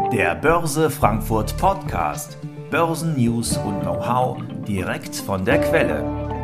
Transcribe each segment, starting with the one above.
Der Börse Frankfurt Podcast. Börsennews und Know-how direkt von der Quelle.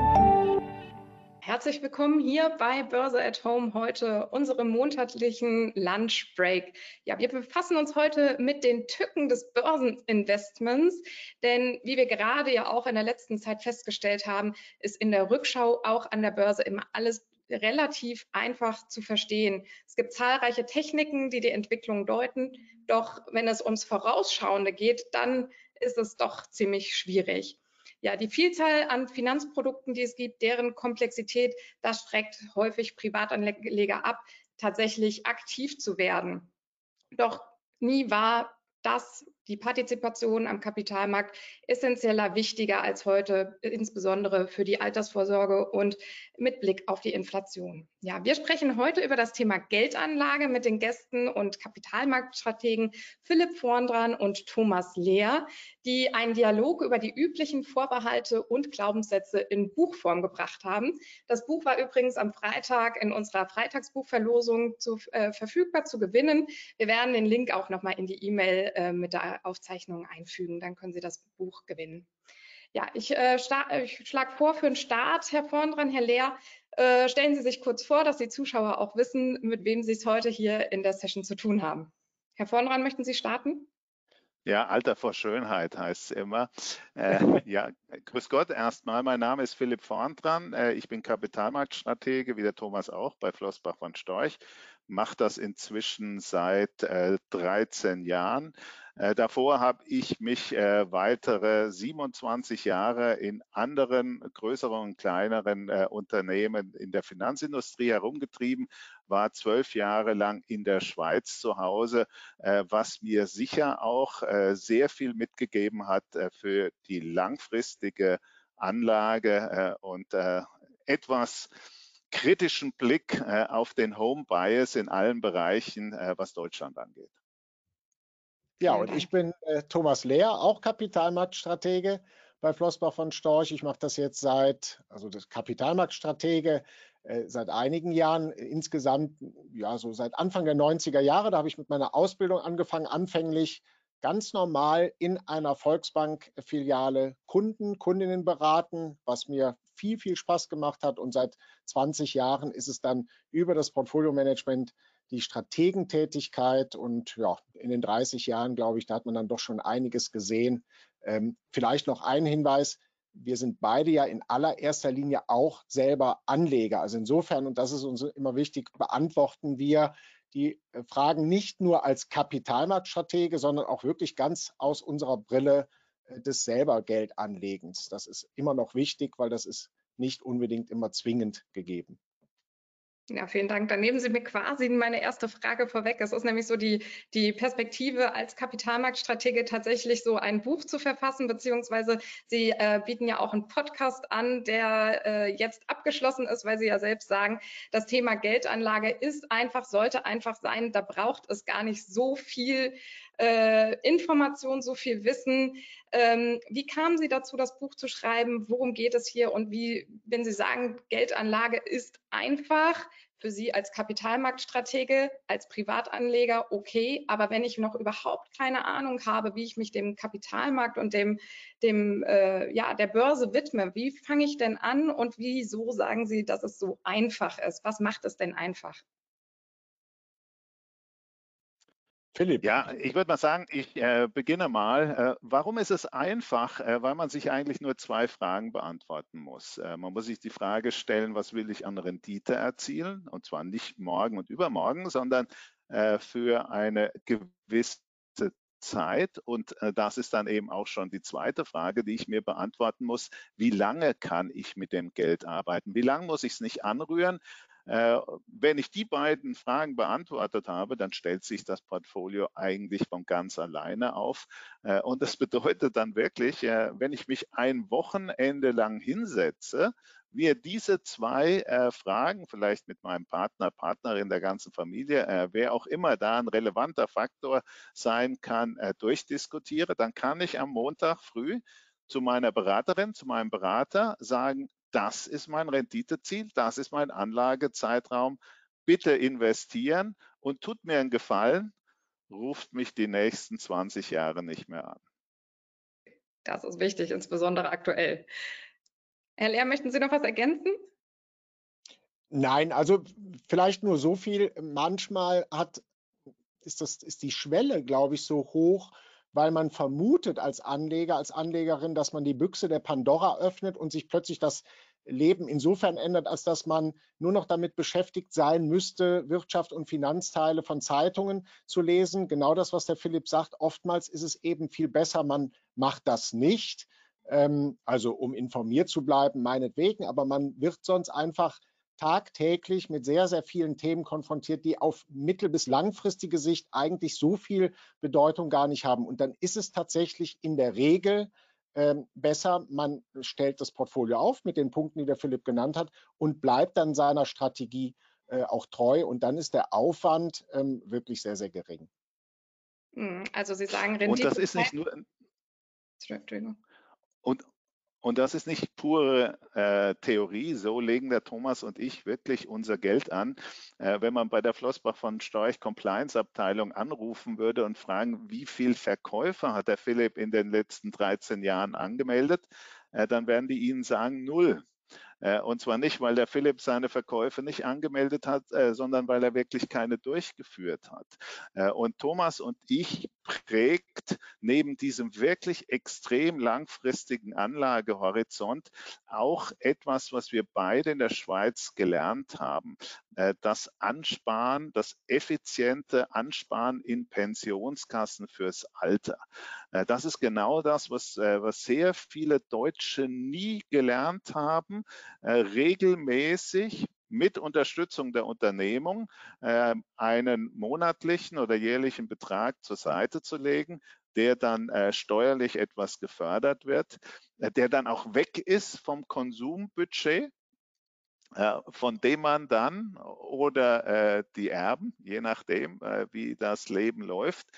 Herzlich willkommen hier bei Börse at Home, heute unserem monatlichen Lunch Break. Ja, wir befassen uns heute mit den Tücken des Börseninvestments, denn wie wir gerade ja auch in der letzten Zeit festgestellt haben, ist in der Rückschau auch an der Börse immer alles relativ einfach zu verstehen. Es gibt zahlreiche Techniken, die die Entwicklung deuten, doch wenn es ums Vorausschauende geht, dann ist es doch ziemlich schwierig. Ja, die Vielzahl an Finanzprodukten, die es gibt, deren Komplexität, das schreckt häufig Privatanleger ab, tatsächlich aktiv zu werden. Doch nie war das, die Partizipation am Kapitalmarkt, essentieller wichtiger als heute, insbesondere für die Altersvorsorge und mit Blick auf die Inflation. Ja, wir sprechen heute über das Thema Geldanlage mit den Gästen und Kapitalmarktstrategen Philipp Vorndran und Thomas Lehr, die einen Dialog über die üblichen Vorbehalte und Glaubenssätze in Buchform gebracht haben. Das Buch war übrigens am Freitag in unserer Freitagsbuchverlosung verfügbar zu gewinnen. Wir werden den Link auch nochmal in die E-Mail mit der Aufzeichnung einfügen, dann können Sie das Buch gewinnen. Ja, ich schlage vor für den Start, Herr Vorndran, Herr Lehr, stellen Sie sich kurz vor, dass die Zuschauer auch wissen, mit wem Sie es heute hier in der Session zu tun haben. Herr Vorndran, möchten Sie starten? Ja, Alter vor Schönheit heißt es immer. Ja, grüß Gott erstmal. Mein Name ist Philipp Vorndran. Ich bin Kapitalmarktstratege, wie der Thomas auch, bei Flossbach von Storch. Mache das inzwischen seit 13 Jahren. Davor habe ich mich weitere 27 Jahre in anderen größeren und kleineren Unternehmen in der Finanzindustrie herumgetrieben, war 12 Jahre lang in der Schweiz zu Hause, was mir sicher auch sehr viel mitgegeben hat für die langfristige Anlage und etwas kritischen Blick auf den Home Bias in allen Bereichen, was Deutschland angeht. Ja, und ich bin Thomas Lehr, auch Kapitalmarktstratege bei Flossbach von Storch. Ich mache das jetzt das Kapitalmarktstratege seit einigen Jahren, insgesamt ja so seit Anfang der 90er Jahre. Da habe ich mit meiner Ausbildung angefangen, anfänglich ganz normal in einer Volksbank-Filiale Kundinnen beraten, was mir viel Spaß gemacht hat. Und seit 20 Jahren ist es dann über das Portfolio-Management die Strategentätigkeit, und ja, in den 30 Jahren, glaube ich, da hat man dann doch schon einiges gesehen. Vielleicht noch ein Hinweis: Wir sind beide ja in allererster Linie auch selber Anleger. Also insofern, und das ist uns immer wichtig, beantworten wir die Fragen nicht nur als Kapitalmarktstratege, sondern auch wirklich ganz aus unserer Brille des selber Geldanlegens. Das ist immer noch wichtig, weil das ist nicht unbedingt immer zwingend gegeben. Ja, vielen Dank. Dann nehmen Sie mir quasi meine erste Frage vorweg. Es ist nämlich so die Perspektive als Kapitalmarktstratege, tatsächlich so ein Buch zu verfassen, beziehungsweise Sie bieten ja auch einen Podcast an, der jetzt abgeschlossen ist, weil Sie ja selbst sagen, das Thema Geldanlage ist einfach, sollte einfach sein. Da braucht es gar nicht so viel Information, so viel Wissen. Wie kamen Sie dazu, das Buch zu schreiben? Worum geht es hier? Und wie, wenn Sie sagen, Geldanlage ist einfach, für Sie als Kapitalmarktstratege, als Privatanleger okay, aber wenn ich noch überhaupt keine Ahnung habe, wie ich mich dem Kapitalmarkt und der Börse widme, wie fange ich denn an und wieso sagen Sie, dass es so einfach ist? Was macht es denn einfach? Philipp. Ja, ich würde mal sagen, ich beginne mal. Warum ist es einfach? Weil man sich eigentlich nur zwei Fragen beantworten muss. Man muss sich die Frage stellen, was will ich an Rendite erzielen? Und zwar nicht morgen und übermorgen, sondern für eine gewisse Zeit. Und das ist dann eben auch schon die zweite Frage, die ich mir beantworten muss. Wie lange kann ich mit dem Geld arbeiten? Wie lange muss ich es nicht anrühren? Wenn ich die beiden Fragen beantwortet habe, dann stellt sich das Portfolio eigentlich von ganz alleine auf. Und das bedeutet dann wirklich, wenn ich mich ein Wochenende lang hinsetze, mir diese zwei Fragen, vielleicht mit meinem Partner, Partnerin, der ganzen Familie, wer auch immer da ein relevanter Faktor sein kann, durchdiskutiere, dann kann ich am Montag früh zu meiner Beraterin, zu meinem Berater sagen: Das ist mein Renditeziel, das ist mein Anlagezeitraum. Bitte investieren und tut mir einen Gefallen ruft mich die nächsten 20 Jahre nicht mehr an. Das ist wichtig, insbesondere aktuell. Herr Lehr, möchten Sie noch was ergänzen? Nein, also vielleicht nur so viel. Manchmal ist die Schwelle, glaube ich, so hoch, weil man vermutet als Anleger, als Anlegerin, dass man die Büchse der Pandora öffnet und sich plötzlich das Leben insofern ändert, als dass man nur noch damit beschäftigt sein müsste, Wirtschaft- und Finanzteile von Zeitungen zu lesen. Genau das, was der Philipp sagt. Oftmals ist es eben viel besser, man macht das nicht. Also um informiert zu bleiben, meinetwegen, aber man wird sonst einfach tagtäglich mit sehr, sehr vielen Themen konfrontiert, die auf mittel- bis langfristige Sicht eigentlich so viel Bedeutung gar nicht haben. Und dann ist es tatsächlich in der Regel besser, man stellt das Portfolio auf mit den Punkten, die der Philipp genannt hat und bleibt dann seiner Strategie auch treu. Und dann ist der Aufwand wirklich sehr, sehr gering. Also Sie sagen Rendite. Und das ist nicht nur... Entschuldigung. Und das ist nicht pure Theorie, so legen der Thomas und ich wirklich unser Geld an. Wenn man bei der Flossbach von Storch Compliance Abteilung anrufen würde und fragen, wie viel Verkäufer hat der Philipp in den letzten 13 Jahren angemeldet, dann werden die Ihnen sagen, 0. Und zwar nicht, weil der Philipp seine Verkäufe nicht angemeldet hat, sondern weil er wirklich keine durchgeführt hat. Und Thomas und ich prägt neben diesem wirklich extrem langfristigen Anlagehorizont auch etwas, was wir beide in der Schweiz gelernt haben. Das Ansparen, das effiziente Ansparen in Pensionskassen fürs Alter. Das ist genau das, was sehr viele Deutsche nie gelernt haben, regelmäßig mit Unterstützung der Unternehmung einen monatlichen oder jährlichen Betrag zur Seite zu legen, der dann steuerlich etwas gefördert wird, der dann auch weg ist vom Konsumbudget, von dem man dann oder die Erben, je nachdem, wie das Leben läuft,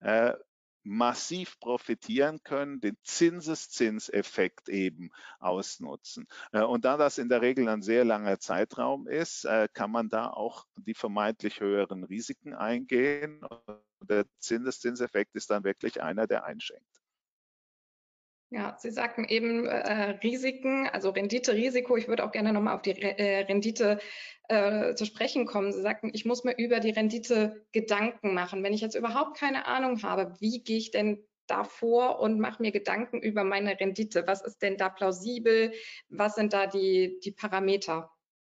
massiv profitieren können, den Zinseszinseffekt eben ausnutzen. Und da das in der Regel ein sehr langer Zeitraum ist, kann man da auch die vermeintlich höheren Risiken eingehen. Und der Zinseszinseffekt ist dann wirklich einer, der einschenkt. Ja, Sie sagten eben Risiken, also Rendite, Risiko. Ich würde auch gerne nochmal auf die Rendite zu sprechen kommen. Sie sagten, ich muss mir über die Rendite Gedanken machen. Wenn ich jetzt überhaupt keine Ahnung habe, wie gehe ich denn davor und mache mir Gedanken über meine Rendite? Was ist denn da plausibel? Was sind da die Parameter?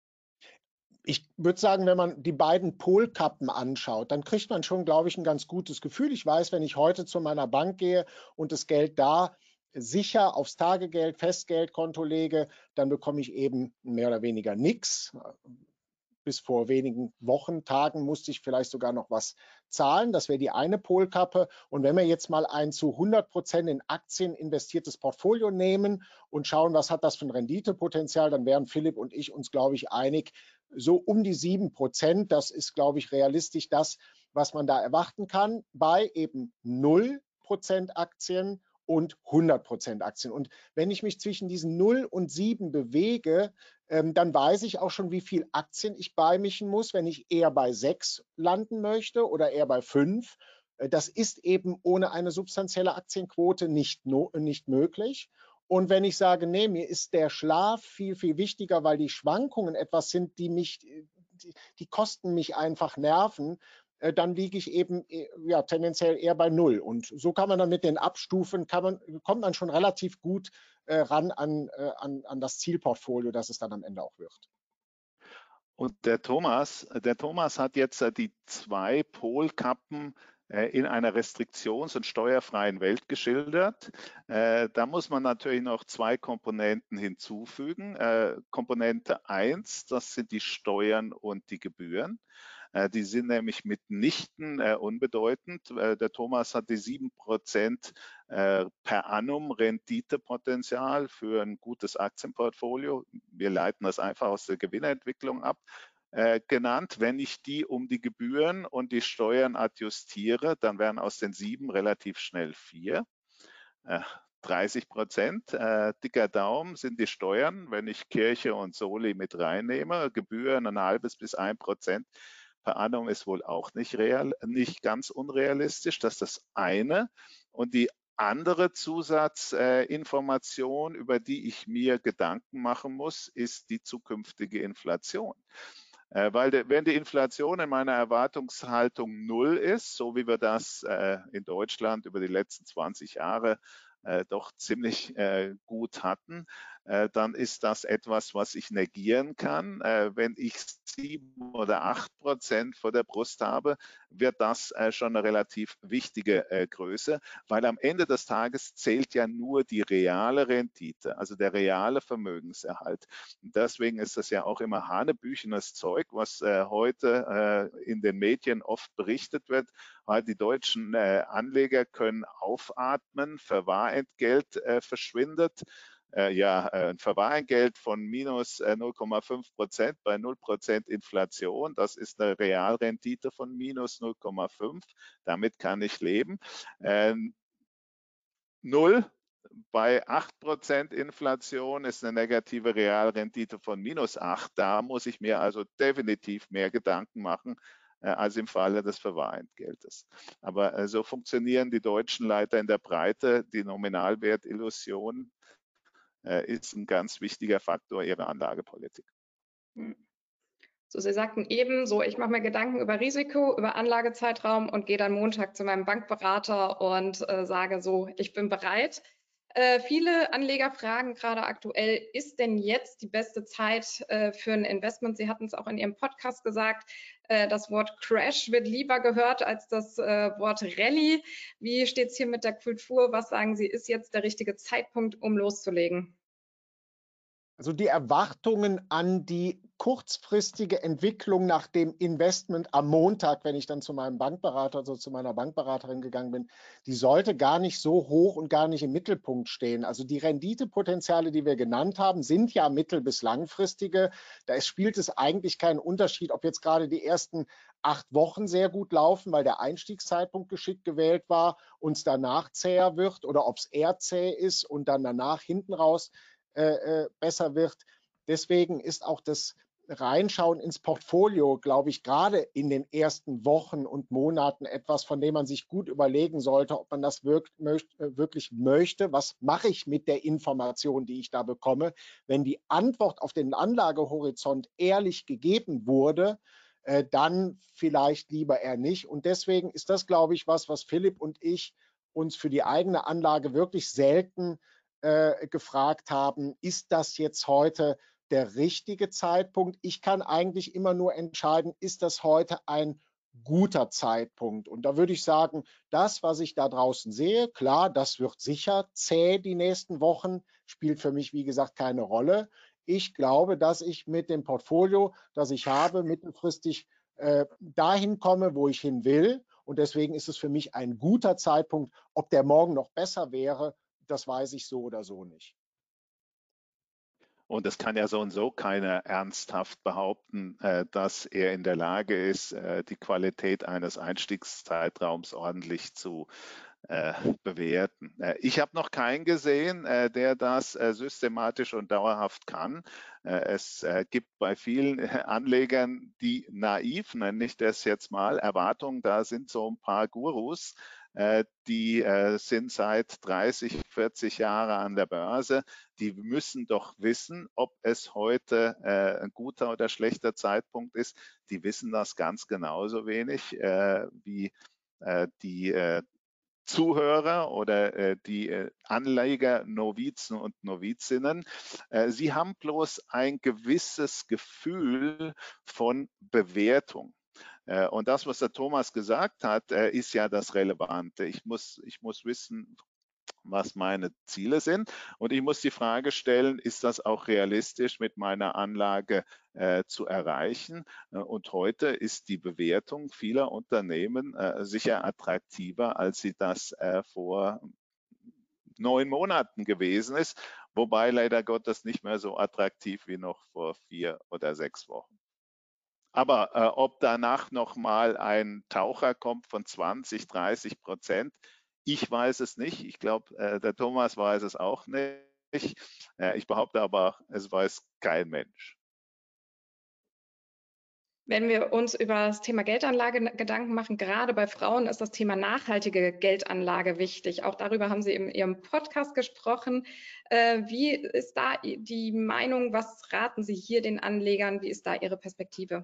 Ich würde sagen, wenn man die beiden Polkappen anschaut, dann kriegt man schon, glaube ich, ein ganz gutes Gefühl. Ich weiß, wenn ich heute zu meiner Bank gehe und das Geld da sicher aufs Tagegeld, Festgeldkonto lege, dann bekomme ich eben mehr oder weniger nichts. Bis vor wenigen Wochen, Tagen musste ich vielleicht sogar noch was zahlen. Das wäre die eine Polkappe. Und wenn wir jetzt mal ein zu 100% in Aktien investiertes Portfolio nehmen und schauen, was hat das für ein Renditepotenzial, dann wären Philipp und ich uns, glaube ich, einig, so um die 7%. Das ist, glaube ich, realistisch das, was man da erwarten kann bei eben 0% Aktien und 100% Aktien. Und wenn ich mich zwischen diesen 0 und 7 bewege, dann weiß ich auch schon, wie viel Aktien ich beimischen muss, wenn ich eher bei 6 landen möchte oder eher bei 5. Das ist eben ohne eine substanzielle Aktienquote nicht möglich. Und wenn ich sage, nee, mir ist der Schlaf viel, viel wichtiger, weil die Schwankungen etwas sind, die kosten mich einfach Nerven, dann liege ich eben ja, tendenziell eher bei 0. Und so kann man dann mit den Abstufen, kommt man schon relativ gut ran an das Zielportfolio, das es dann am Ende auch wird. Und der Thomas hat jetzt die 2 Polkappen in einer restriktions- und steuerfreien Welt geschildert. Da muss man natürlich noch 2 Komponenten hinzufügen. Komponente 1, das sind die Steuern und die Gebühren. Die sind nämlich mitnichten unbedeutend. Der Thomas hat die 7% per annum Renditepotenzial für ein gutes Aktienportfolio. Wir leiten das einfach aus der Gewinnerentwicklung ab. Genannt. Wenn ich die um die Gebühren und die Steuern adjustiere, dann wären aus den 7 relativ schnell 4. 30%, dicker Daumen sind die Steuern, wenn ich Kirche und Soli mit reinnehme, Gebühren 0,5 bis 1%, per annum ist wohl auch nicht ganz unrealistisch. Das ist das eine. Und die andere Zusatzinformation, über die ich mir Gedanken machen muss, ist die zukünftige Inflation. Weil wenn die Inflation in meiner Erwartungshaltung 0 ist, so wie wir das in Deutschland über die letzten 20 Jahre doch ziemlich gut hatten, dann ist das etwas, was ich negieren kann. Wenn ich 7 oder 8% vor der Brust habe, wird das schon eine relativ wichtige Größe, weil am Ende des Tages zählt ja nur die reale Rendite, also der reale Vermögenserhalt. Und deswegen ist das ja auch immer hanebüchenes Zeug, was heute in den Medien oft berichtet wird. Die deutschen Anleger können aufatmen, Verwahrentgelt verschwindet. Ein Verwahrentgelt von minus 0,5% bei 0% Inflation, das ist eine Realrendite von minus 0,5. Damit kann ich leben. 0 bei 8% Inflation ist eine negative Realrendite von minus 8. Da muss ich mir also definitiv mehr Gedanken machen als im Falle des Verwahrentgeltes. Aber so funktionieren die Deutschen leider in der Breite. Die Nominalwertillusion ist ein ganz wichtiger Faktor ihrer Anlagepolitik. So, Sie sagten eben, so, ich mache mir Gedanken über Risiko, über Anlagezeitraum und gehe dann Montag zu meinem Bankberater und sage so, ich bin bereit. Viele Anleger fragen gerade aktuell, ist denn jetzt die beste Zeit für ein Investment? Sie hatten es auch in Ihrem Podcast gesagt, das Wort Crash wird lieber gehört als das Wort Rallye. Wie steht es hier mit der Kultur? Was sagen Sie, ist jetzt der richtige Zeitpunkt, um loszulegen? Also die Erwartungen an die kurzfristige Entwicklung nach dem Investment am Montag, wenn ich dann zu meinem Bankberater, also zu meiner Bankberaterin gegangen bin, die sollte gar nicht so hoch und gar nicht im Mittelpunkt stehen. Also die Renditepotenziale, die wir genannt haben, sind ja mittel- bis langfristige. Da spielt es eigentlich keinen Unterschied, ob jetzt gerade die ersten 8 Wochen sehr gut laufen, weil der Einstiegszeitpunkt geschickt gewählt war, uns danach zäher wird oder ob es eher zäh ist und dann danach hinten raus besser wird. Deswegen ist auch das Reinschauen ins Portfolio, glaube ich, gerade in den ersten Wochen und Monaten etwas, von dem man sich gut überlegen sollte, ob man das wirklich möchte. Was mache ich mit der Information, die ich da bekomme? Wenn die Antwort auf den Anlagehorizont ehrlich gegeben wurde, dann vielleicht lieber eher nicht. Und deswegen ist das, glaube ich, was Philipp und ich uns für die eigene Anlage wirklich selten gefragt haben, ist das jetzt heute der richtige Zeitpunkt? Ich kann eigentlich immer nur entscheiden, ist das heute ein guter Zeitpunkt? Und da würde ich sagen, das, was ich da draußen sehe, klar, das wird sicher zäh die nächsten Wochen, spielt für mich, wie gesagt, keine Rolle. Ich glaube, dass ich mit dem Portfolio, das ich habe, mittelfristig dahin komme, wo ich hin will. Und deswegen ist es für mich ein guter Zeitpunkt. Ob der morgen noch besser wäre, das weiß ich so oder so nicht. Und es kann ja so und so keiner ernsthaft behaupten, dass er in der Lage ist, die Qualität eines Einstiegszeitraums ordentlich zu bewerten. Ich habe noch keinen gesehen, der das systematisch und dauerhaft kann. Es gibt bei vielen Anlegern, die naiv, nenne ich das jetzt mal, Erwartungen, da sind so ein paar Gurus, die sind seit 30, 40 Jahren an der Börse. Die müssen doch wissen, ob es heute ein guter oder schlechter Zeitpunkt ist. Die wissen das ganz genauso wenig wie die Zuhörer oder die Anleger, Novizen und Novizinnen. Sie haben bloß ein gewisses Gefühl von Bewertung. Und das, was der Thomas gesagt hat, ist ja das Relevante. Ich muss wissen, was meine Ziele sind. Und ich muss die Frage stellen, ist das auch realistisch mit meiner Anlage zu erreichen? Und heute ist die Bewertung vieler Unternehmen sicher attraktiver, als sie das vor 9 Monaten gewesen ist, wobei leider Gottes nicht mehr so attraktiv wie noch vor 4 oder 6 Wochen. Aber ob danach nochmal ein Taucher kommt von 20, 30%, ich weiß es nicht. Ich glaube, der Thomas weiß es auch nicht. Ich behaupte aber, es weiß kein Mensch. Wenn wir uns über das Thema Geldanlage Gedanken machen, gerade bei Frauen ist das Thema nachhaltige Geldanlage wichtig. Auch darüber haben Sie in Ihrem Podcast gesprochen. Wie ist da die Meinung? Was raten Sie hier den Anlegern? Wie ist da Ihre Perspektive?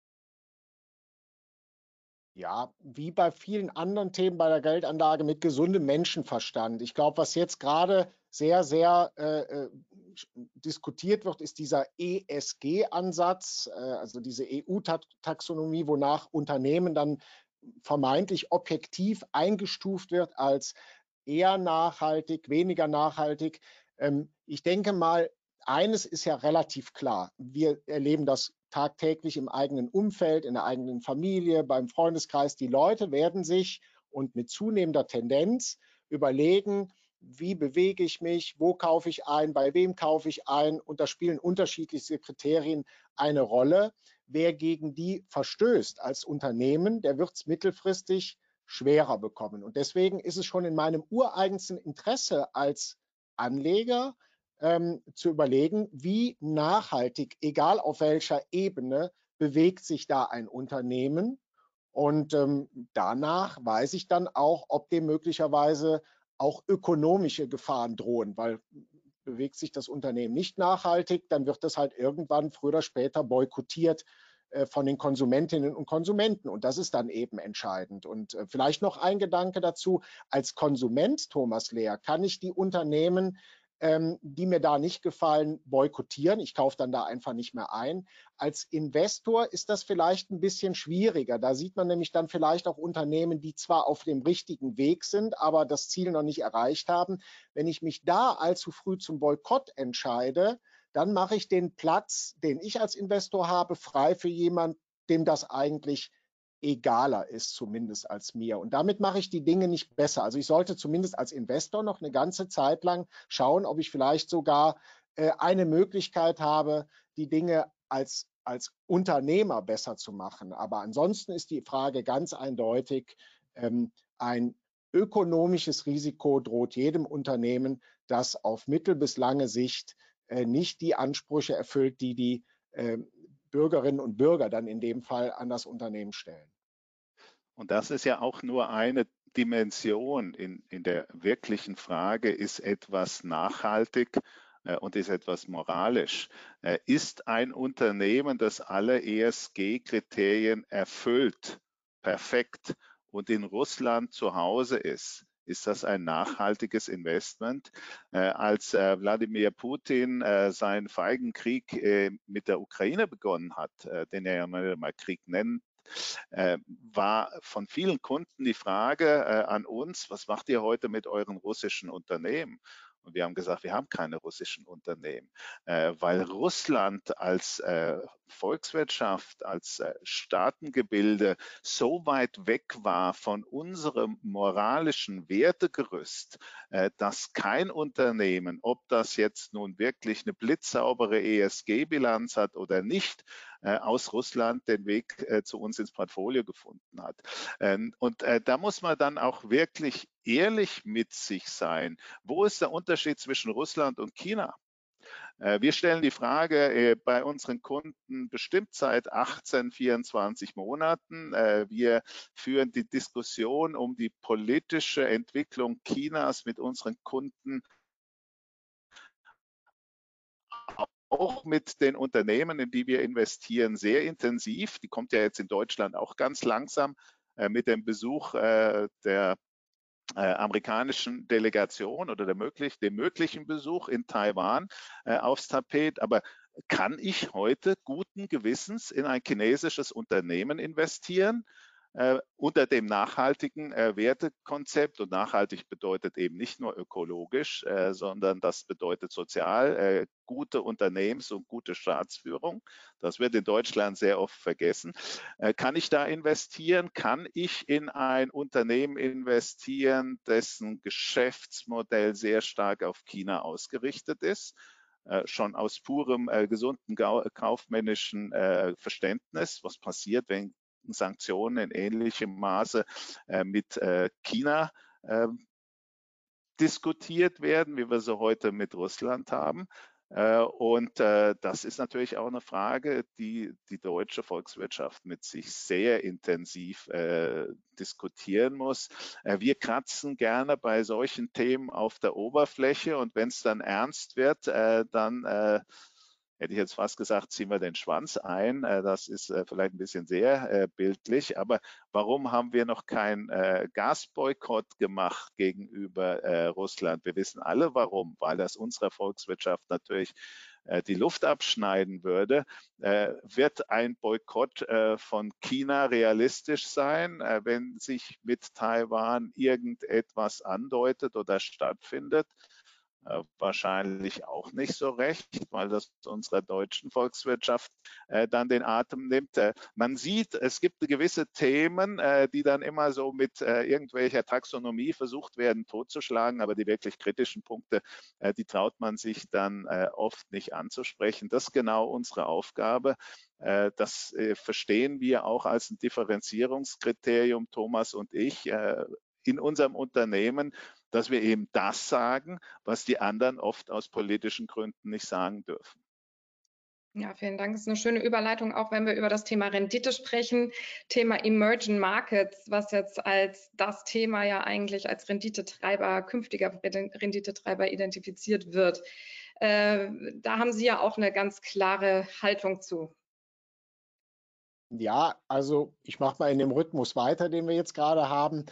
Ja, wie bei vielen anderen Themen bei der Geldanlage mit gesundem Menschenverstand. Ich glaube, was jetzt gerade sehr diskutiert wird, ist dieser ESG-Ansatz, also diese EU-Taxonomie, wonach Unternehmen dann vermeintlich objektiv eingestuft wird als eher nachhaltig, weniger nachhaltig. Ich denke mal, eines ist ja relativ klar. Wir erleben das tagtäglich im eigenen Umfeld, in der eigenen Familie, beim Freundeskreis. Die Leute werden sich und mit zunehmender Tendenz überlegen, wie bewege ich mich, wo kaufe ich ein, bei wem kaufe ich ein. Und da spielen unterschiedlichste Kriterien eine Rolle. Wer gegen die verstößt als Unternehmen, der wird es mittelfristig schwerer bekommen. Und deswegen ist es schon in meinem ureigensten Interesse als Anleger, zu überlegen, wie nachhaltig, egal auf welcher Ebene, bewegt sich da ein Unternehmen. Und danach weiß ich dann auch, ob dem möglicherweise auch ökonomische Gefahren drohen, weil bewegt sich das Unternehmen nicht nachhaltig, dann wird das halt irgendwann früher oder später boykottiert von den Konsumentinnen und Konsumenten. Und das ist dann eben entscheidend. Und vielleicht noch ein Gedanke dazu. Als Konsument, Thomas Lehr, kann ich die Unternehmen, die mir da nicht gefallen, boykottieren. Ich kaufe dann da einfach nicht mehr ein. Als Investor ist das vielleicht ein bisschen schwieriger. Da sieht man nämlich dann vielleicht auch Unternehmen, die zwar auf dem richtigen Weg sind, aber das Ziel noch nicht erreicht haben. Wenn ich mich da allzu früh zum Boykott entscheide, dann mache ich den Platz, den ich als Investor habe, frei für jemanden, dem das eigentlich egaler ist, zumindest als mir. Und damit mache ich die Dinge nicht besser. Also ich sollte zumindest als Investor noch eine ganze Zeit lang schauen, ob ich vielleicht sogar eine Möglichkeit habe, die Dinge als Unternehmer besser zu machen. Aber ansonsten ist die Frage ganz eindeutig, ein ökonomisches Risiko droht jedem Unternehmen, das auf mittel- bis lange Sicht nicht die Ansprüche erfüllt, die die Bürgerinnen und Bürger dann in dem Fall an das Unternehmen stellen. Und das ist ja auch nur eine Dimension in der wirklichen Frage, ist etwas nachhaltig und ist etwas moralisch? Ist ein Unternehmen, das alle ESG-Kriterien erfüllt, perfekt und in Russland zu Hause ist das ein nachhaltiges Investment? Als Wladimir Putin seinen feigen Krieg mit der Ukraine begonnen hat, den er ja mal Krieg nennt, war von vielen Kunden die Frage an uns, was macht ihr heute mit euren russischen Unternehmen? Und wir haben gesagt, wir haben keine russischen Unternehmen, weil Russland als Volkswirtschaft, als Staatengebilde so weit weg war von unserem moralischen Wertegerüst, dass kein Unternehmen, ob das jetzt nun wirklich eine blitzsaubere ESG-Bilanz hat oder nicht, aus Russland den Weg zu uns ins Portfolio gefunden hat. Und da muss man dann auch wirklich ehrlich mit sich sein. Wo ist der Unterschied zwischen Russland und China? Wir stellen die Frage bei unseren Kunden bestimmt seit 18, 24 Monaten. Wir führen die Diskussion um die politische Entwicklung Chinas mit unseren Kunden, auch mit den Unternehmen, in die wir investieren, sehr intensiv. Die kommt ja jetzt in Deutschland auch ganz langsam mit dem Besuch der amerikanischen Delegation oder dem möglichen Besuch in Taiwan aufs Tapet. Aber kann ich heute guten Gewissens in ein chinesisches Unternehmen investieren? Unter dem nachhaltigen Wertekonzept, und nachhaltig bedeutet eben nicht nur ökologisch, sondern das bedeutet sozial, gute Unternehmens- und gute Staatsführung. Das wird in Deutschland sehr oft vergessen. Kann ich da investieren? Kann ich in ein Unternehmen investieren, dessen Geschäftsmodell sehr stark auf China ausgerichtet ist? Schon aus purem gesunden kaufmännischen Verständnis, was passiert, wenn Sanktionen in ähnlichem Maße mit China diskutiert werden, wie wir sie heute mit Russland haben. Das ist natürlich auch eine Frage, die die deutsche Volkswirtschaft mit sich sehr intensiv diskutieren muss. Wir kratzen gerne bei solchen Themen auf der Oberfläche und wenn es dann ernst wird, dann hätte ich jetzt fast gesagt, ziehen wir den Schwanz ein. Das ist vielleicht ein bisschen sehr bildlich, aber warum haben wir noch keinen Gasboykott gemacht gegenüber Russland? Wir wissen alle warum, weil das unserer Volkswirtschaft natürlich die Luft abschneiden würde. Wird ein Boykott von China realistisch sein, wenn sich mit Taiwan irgendetwas andeutet oder stattfindet? Wahrscheinlich auch nicht so recht, weil das unserer deutschen Volkswirtschaft dann den Atem nimmt. Man sieht, es gibt gewisse Themen, die dann immer so mit irgendwelcher Taxonomie versucht werden totzuschlagen, aber die wirklich kritischen Punkte, die traut man sich dann oft nicht anzusprechen. Das ist genau unsere Aufgabe. Das verstehen wir auch als ein Differenzierungskriterium, Thomas und ich, in unserem Unternehmen, dass wir eben das sagen, was die anderen oft aus politischen Gründen nicht sagen dürfen. Ja, vielen Dank. Das ist eine schöne Überleitung, auch wenn wir über das Thema Rendite sprechen. Thema Emerging Markets, was jetzt als das Thema ja eigentlich als Renditetreiber, künftiger Renditetreiber identifiziert wird. Da haben Sie ja auch eine ganz klare Haltung zu. Ja, also ich mache mal in dem Rhythmus weiter, den wir jetzt gerade haben.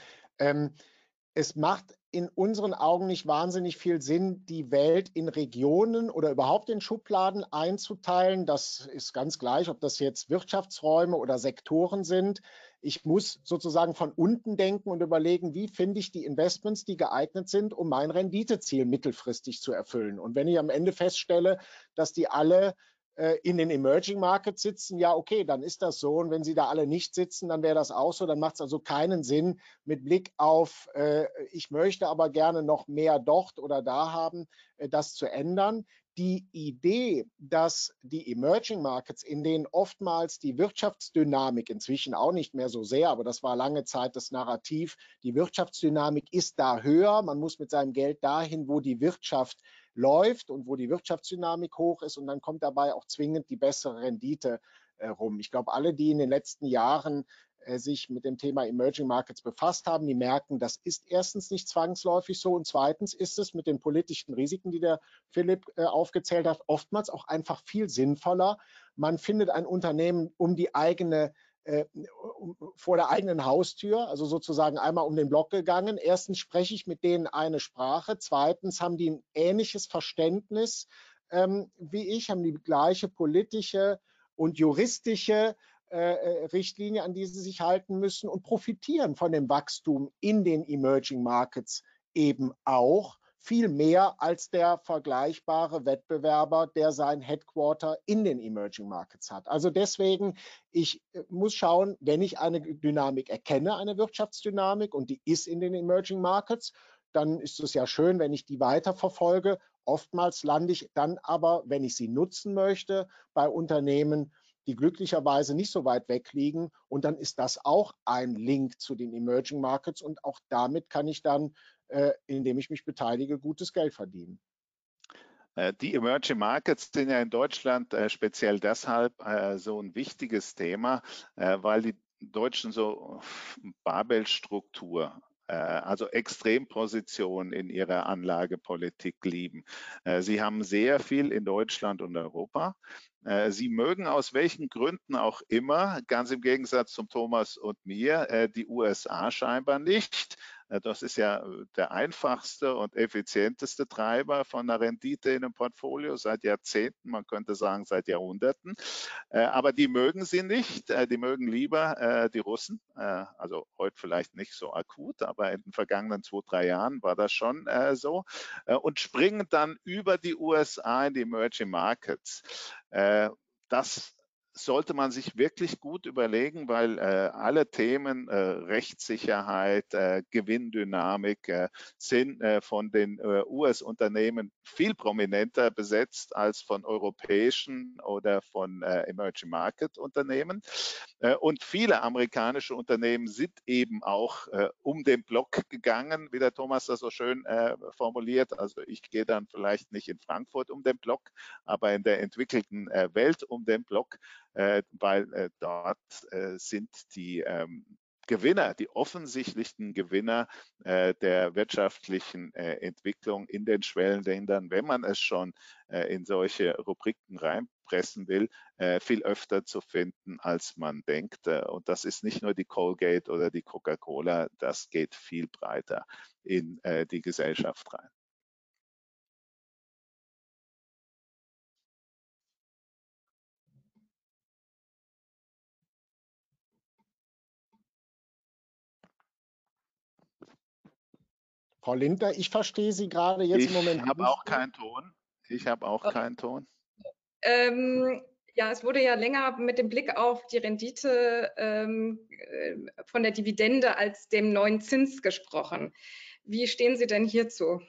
Es macht in unseren Augen nicht wahnsinnig viel Sinn, die Welt in Regionen oder überhaupt in Schubladen einzuteilen. Das ist ganz gleich, ob das jetzt Wirtschaftsräume oder Sektoren sind. Ich muss sozusagen von unten denken und überlegen, wie finde ich die Investments, die geeignet sind, um mein Renditeziel mittelfristig zu erfüllen. Und wenn ich am Ende feststelle, dass die alle in den Emerging Markets sitzen, ja okay, dann ist das so. Und wenn sie da alle nicht sitzen, dann wäre das auch so. Dann macht es also keinen Sinn, mit Blick auf, ich möchte aber gerne noch mehr dort oder da haben, das zu ändern. Die Idee, dass die Emerging Markets, in denen oftmals die Wirtschaftsdynamik, inzwischen auch nicht mehr so sehr, aber das war lange Zeit das Narrativ, die Wirtschaftsdynamik ist da höher, man muss mit seinem Geld dahin, wo die Wirtschaft läuft und wo die Wirtschaftsdynamik hoch ist und dann kommt dabei auch zwingend die bessere Rendite rum. Ich glaube, alle, die in den letzten Jahren sich mit dem Thema Emerging Markets befasst haben, die merken, das ist erstens nicht zwangsläufig so und zweitens ist es mit den politischen Risiken, die der Philipp aufgezählt hat, oftmals auch einfach viel sinnvoller. Man findet ein Unternehmen um die eigene vor der eigenen Haustür, also sozusagen einmal um den Block gegangen. Erstens spreche ich mit denen eine Sprache, zweitens haben die ein ähnliches Verständnis wie ich, haben die gleiche politische und juristische Richtlinie, an die sie sich halten müssen und profitieren von dem Wachstum in den Emerging Markets eben auch viel mehr als der vergleichbare Wettbewerber, der sein Headquarter in den Emerging Markets hat. Also deswegen, ich muss schauen, wenn ich eine Dynamik erkenne, eine Wirtschaftsdynamik, und die ist in den Emerging Markets, dann ist es ja schön, wenn ich die weiterverfolge. Oftmals lande ich dann aber, wenn ich sie nutzen möchte, bei Unternehmen, die glücklicherweise nicht so weit weg liegen. Und dann ist das auch ein Link zu den Emerging Markets. Und auch damit kann ich dann, indem ich mich beteilige, gutes Geld verdienen. Die Emerging Markets sind ja in Deutschland speziell deshalb so ein wichtiges Thema, weil die Deutschen so Barbellstruktur, also Extremposition in ihrer Anlagepolitik lieben. Sie haben sehr viel in Deutschland und Europa. Sie mögen aus welchen Gründen auch immer, ganz im Gegensatz zum Thomas und mir, die USA scheinbar nicht. Das ist ja der einfachste und effizienteste Treiber von einer Rendite in einem Portfolio seit Jahrzehnten, man könnte sagen seit Jahrhunderten. Aber die mögen sie nicht, die mögen lieber die Russen. Also heute vielleicht nicht so akut, aber in den vergangenen 2-3 Jahren war das schon so. Und springen dann über die USA in die Emerging Markets. Das sollte man sich wirklich gut überlegen, weil alle Themen Rechtssicherheit, Gewinndynamik sind von den US-Unternehmen viel prominenter besetzt als von europäischen oder von Emerging Market Unternehmen. Und viele amerikanische Unternehmen sind eben auch um den Block gegangen, wie der Thomas das so schön formuliert. Also ich gehe dann vielleicht nicht in Frankfurt um den Block, aber in der entwickelten Welt um den Block, weil dort sind die Gewinner, die offensichtlichen Gewinner der wirtschaftlichen Entwicklung in den Schwellenländern, wenn man es schon in solche Rubriken reinpressen will, viel öfter zu finden, als man denkt. Und das ist nicht nur die Colgate oder die Coca-Cola, das geht viel breiter in die Gesellschaft rein. Frau Lindner, ich verstehe Sie gerade jetzt im Moment. Ich habe auch keinen Ton. Ich habe auch keinen Ton. Ja, es wurde ja länger mit dem Blick auf die Rendite von der Dividende als dem neuen Zins gesprochen. Wie stehen Sie denn hierzu?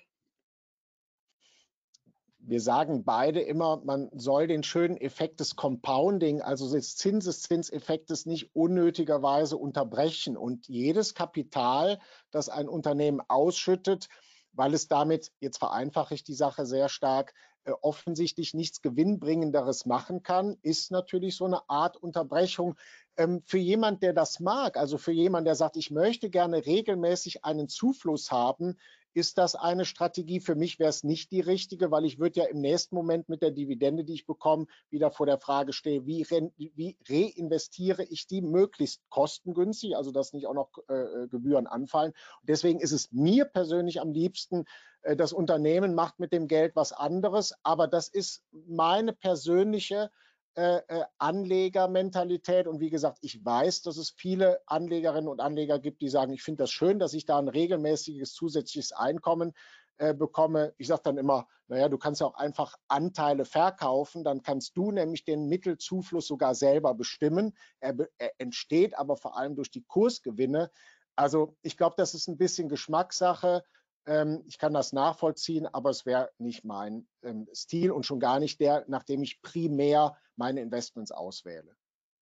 Wir sagen beide immer, man soll den schönen Effekt des Compounding, also des Zinseszinseffektes, nicht unnötigerweise unterbrechen. Und jedes Kapital, das ein Unternehmen ausschüttet, weil es damit, jetzt vereinfache ich die Sache sehr stark, offensichtlich nichts Gewinnbringenderes machen kann, ist natürlich so eine Art Unterbrechung. Für jemand, der das mag, also für jemand, der sagt, ich möchte gerne regelmäßig einen Zufluss haben, ist das eine Strategie. Für mich wäre es nicht die richtige, weil ich würde ja im nächsten Moment mit der Dividende, die ich bekomme, wieder vor der Frage stehen, wie reinvestiere ich die möglichst kostengünstig, also dass nicht auch noch Gebühren anfallen. Und deswegen ist es mir persönlich am liebsten, das Unternehmen macht mit dem Geld was anderes, aber das ist meine persönliche Anlegermentalität. Und wie gesagt, ich weiß, dass es viele Anlegerinnen und Anleger gibt, die sagen, ich finde das schön, dass ich da ein regelmäßiges zusätzliches Einkommen bekomme. Ich sage dann immer, naja, du kannst ja auch einfach Anteile verkaufen, dann kannst du nämlich den Mittelzufluss sogar selber bestimmen. Er entsteht aber vor allem durch die Kursgewinne. Also ich glaube, das ist ein bisschen Geschmackssache. Ich kann das nachvollziehen, aber es wäre nicht mein Stil und schon gar nicht der, nach dem ich primär meine Investments auswähle.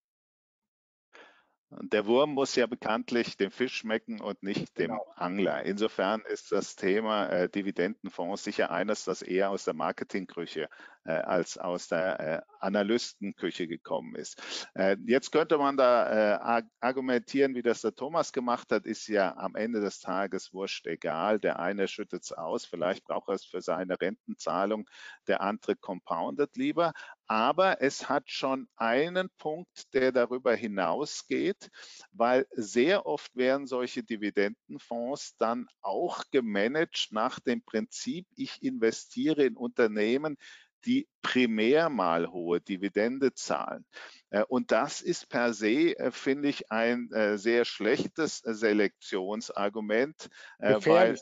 Der Wurm muss ja bekanntlich dem Fisch schmecken und nicht dem Angler. Insofern ist das Thema Dividendenfonds sicher eines, das eher aus der Marketingküche als aus der Analystenküche gekommen ist. Jetzt könnte man da argumentieren, wie das der Thomas gemacht hat, ist ja am Ende des Tages wurscht egal. Der eine schüttet es aus, vielleicht braucht er es für seine Rentenzahlung, der andere compoundet lieber. Aber es hat schon einen Punkt, der darüber hinausgeht, weil sehr oft werden solche Dividendenfonds dann auch gemanagt nach dem Prinzip, ich investiere in Unternehmen, die primär mal hohe Dividende zahlen. Und das ist per se, finde ich, ein sehr schlechtes Selektionsargument, Gefährlich.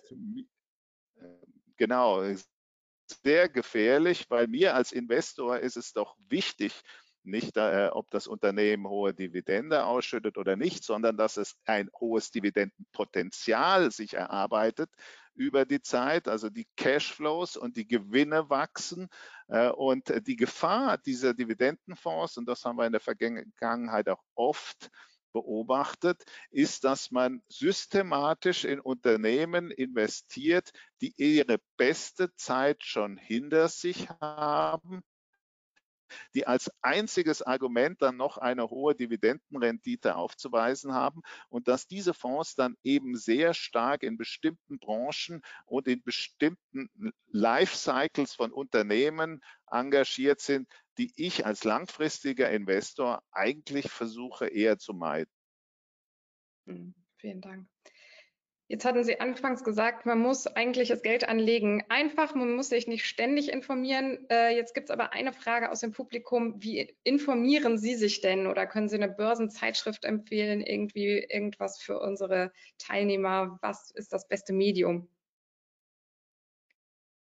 Genau, sehr gefährlich, weil mir als Investor ist es doch wichtig, nicht, ob das Unternehmen hohe Dividende ausschüttet oder nicht, sondern dass es ein hohes Dividendenpotenzial sich erarbeitet über die Zeit, also die Cashflows und die Gewinne wachsen. Und die Gefahr dieser Dividendenfonds, und das haben wir in der Vergangenheit auch oft beobachtet, ist, dass man systematisch in Unternehmen investiert, die ihre beste Zeit schon hinter sich haben, die als einziges Argument dann noch eine hohe Dividendenrendite aufzuweisen haben und dass diese Fonds dann eben sehr stark in bestimmten Branchen und in bestimmten Lifecycles von Unternehmen engagiert sind, die ich als langfristiger Investor eigentlich versuche eher zu meiden. Vielen Dank. Jetzt hatten Sie anfangs gesagt, man muss eigentlich das Geld anlegen einfach, man muss sich nicht ständig informieren. Jetzt gibt es aber eine Frage aus dem Publikum. Wie informieren Sie sich denn oder können Sie eine Börsenzeitschrift empfehlen, irgendwie irgendwas für unsere Teilnehmer? Was ist das beste Medium?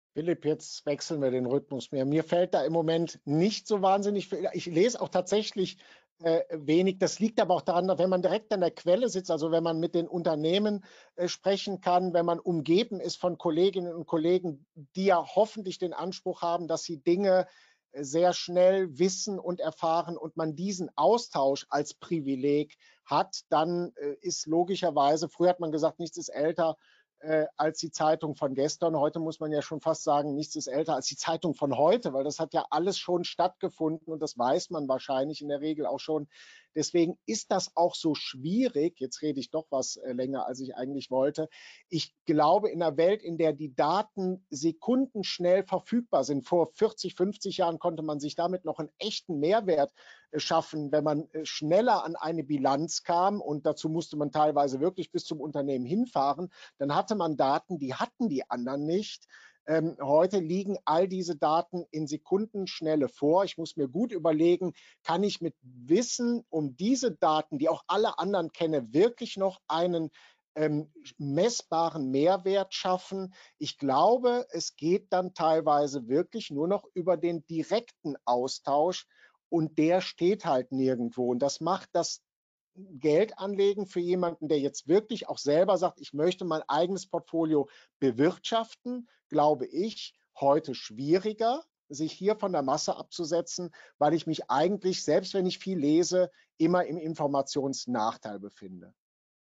Philipp, jetzt wechseln wir den Rhythmus mehr. Mir fällt da im Moment nicht so wahnsinnig viel. Ich lese auch tatsächlich wenig. Das liegt aber auch daran, dass wenn man direkt an der Quelle sitzt, also wenn man mit den Unternehmen sprechen kann, wenn man umgeben ist von Kolleginnen und Kollegen, die ja hoffentlich den Anspruch haben, dass sie Dinge sehr schnell wissen und erfahren und man diesen Austausch als Privileg hat, dann ist logischerweise, früher hat man gesagt, nichts ist älter als die Zeitung von gestern. Heute muss man ja schon fast sagen, nichts ist älter als die Zeitung von heute, weil das hat ja alles schon stattgefunden und das weiß man wahrscheinlich in der Regel auch schon. Deswegen ist das auch so schwierig. Jetzt rede ich doch was länger, als ich eigentlich wollte. Ich glaube, in einer Welt, in der die Daten sekundenschnell verfügbar sind, vor 40, 50 Jahren konnte man sich damit noch einen echten Mehrwert schaffen, wenn man schneller an eine Bilanz kam und dazu musste man teilweise wirklich bis zum Unternehmen hinfahren, dann hatte man Daten, die hatten die anderen nicht. Heute liegen all diese Daten in Sekundenschnelle vor. Ich muss mir gut überlegen, kann ich mit Wissen um diese Daten, die auch alle anderen kenne, wirklich noch einen messbaren Mehrwert schaffen? Ich glaube, es geht dann teilweise wirklich nur noch über den direkten Austausch und der steht halt nirgendwo. Und das macht das Geld anlegen für jemanden, der jetzt wirklich auch selber sagt, ich möchte mein eigenes Portfolio bewirtschaften, glaube ich, heute schwieriger, sich hier von der Masse abzusetzen, weil ich mich eigentlich, selbst wenn ich viel lese, immer im Informationsnachteil befinde.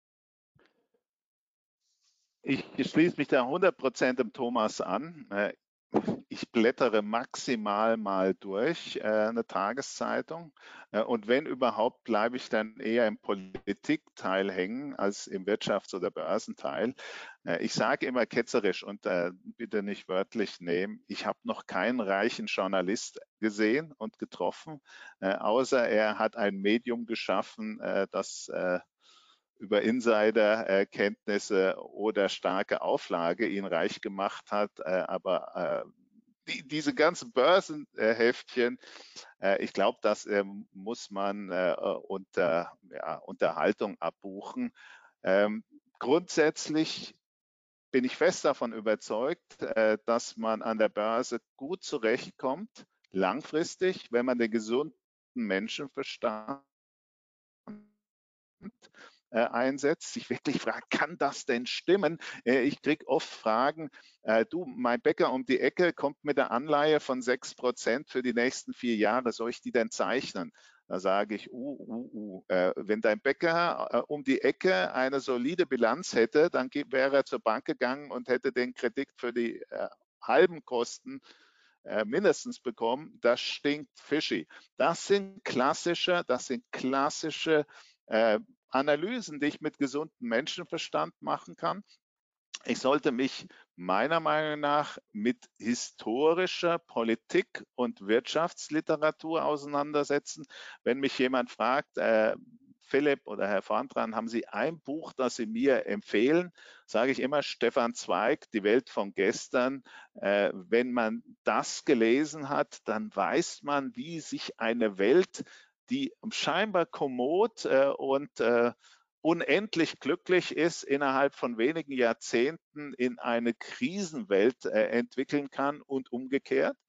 Ich schließe mich da 100% dem Thomas an. Ich blättere maximal mal durch eine Tageszeitung und wenn überhaupt, bleibe ich dann eher im Politikteil hängen als im Wirtschafts- oder Börsenteil. Ich sage immer ketzerisch und bitte nicht wörtlich nehmen, ich habe noch keinen reichen Journalist gesehen und getroffen, außer er hat ein Medium geschaffen, das über Insiderkenntnisse oder starke Auflage ihn reich gemacht hat. Aber diese ganzen Börsenheftchen, ich glaube, das muss man unter Unterhaltung abbuchen. Grundsätzlich bin ich fest davon überzeugt, dass man an der Börse gut zurechtkommt, langfristig, wenn man den gesunden Menschenverstand einsetzt, sich wirklich fragt, kann das denn stimmen? Ich kriege oft Fragen, du, mein Bäcker um die Ecke kommt mit der Anleihe von 6% für die nächsten 4 Jahre, soll ich die denn zeichnen? Da sage ich, wenn dein Bäcker um die Ecke eine solide Bilanz hätte, dann wäre er zur Bank gegangen und hätte den Kredit für die halben Kosten mindestens bekommen. Das stinkt fishy. Das sind klassische Analysen, die ich mit gesundem Menschenverstand machen kann. Ich sollte mich meiner Meinung nach mit historischer Politik- und Wirtschaftsliteratur auseinandersetzen. Wenn mich jemand fragt, Philipp oder Herr Vorntran, haben Sie ein Buch, das Sie mir empfehlen? Sage ich immer Stefan Zweig, Die Welt von gestern. Wenn man das gelesen hat, dann weiß man, wie sich eine Welt, die scheinbar kommod und unendlich glücklich ist, innerhalb von wenigen Jahrzehnten in eine Krisenwelt entwickeln kann und umgekehrt.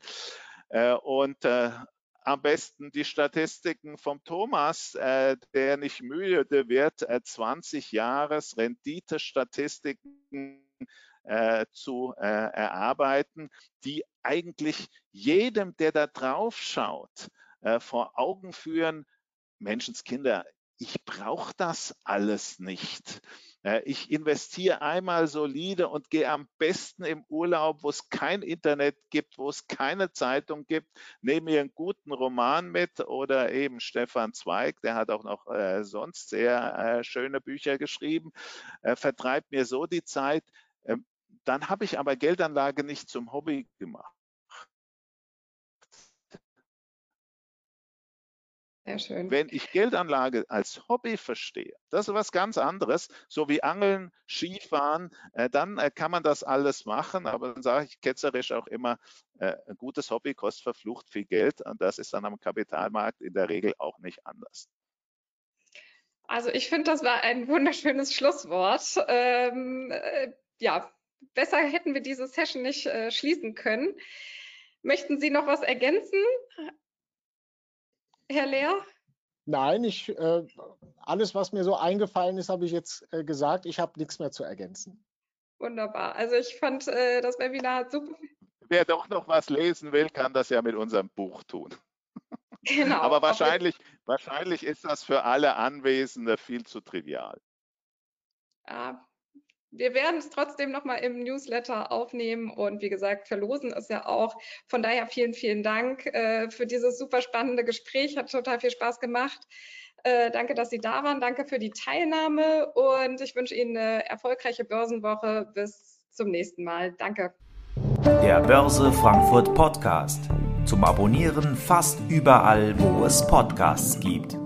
Am besten die Statistiken vom Thomas, der nicht müde wird, 20 Jahres Renditestatistiken zu erarbeiten, die eigentlich jedem, der da drauf schaut, vor Augen führen, Menschenskinder, ich brauche das alles nicht. Ich investiere einmal solide und gehe am besten im Urlaub, wo es kein Internet gibt, wo es keine Zeitung gibt, nehme mir einen guten Roman mit oder eben Stefan Zweig, der hat auch noch sonst sehr schöne Bücher geschrieben, vertreibt mir so die Zeit. Dann habe ich aber Geldanlage nicht zum Hobby gemacht. Sehr schön. Wenn ich Geldanlage als Hobby verstehe, das ist was ganz anderes, so wie Angeln, Skifahren, dann kann man das alles machen, aber dann sage ich ketzerisch auch immer, ein gutes Hobby kostet verflucht viel Geld und das ist dann am Kapitalmarkt in der Regel auch nicht anders. Also ich finde, das war ein wunderschönes Schlusswort. Ja, besser hätten wir diese Session nicht schließen können. Möchten Sie noch was ergänzen, Herr Lehr? Nein, alles, was mir so eingefallen ist, habe ich jetzt gesagt. Ich habe nichts mehr zu ergänzen. Wunderbar. Also ich fand das Webinar super. Wer doch noch was lesen will, kann das ja mit unserem Buch tun. Genau. Aber wahrscheinlich ist das für alle Anwesende viel zu trivial. Wir werden es trotzdem nochmal im Newsletter aufnehmen und wie gesagt, verlosen es ja auch. Von daher vielen, vielen Dank für dieses super spannende Gespräch. Hat total viel Spaß gemacht. Danke, dass Sie da waren. Danke für die Teilnahme und ich wünsche Ihnen eine erfolgreiche Börsenwoche. Bis zum nächsten Mal. Danke. Der Börse Frankfurt Podcast. Zum Abonnieren fast überall, wo es Podcasts gibt.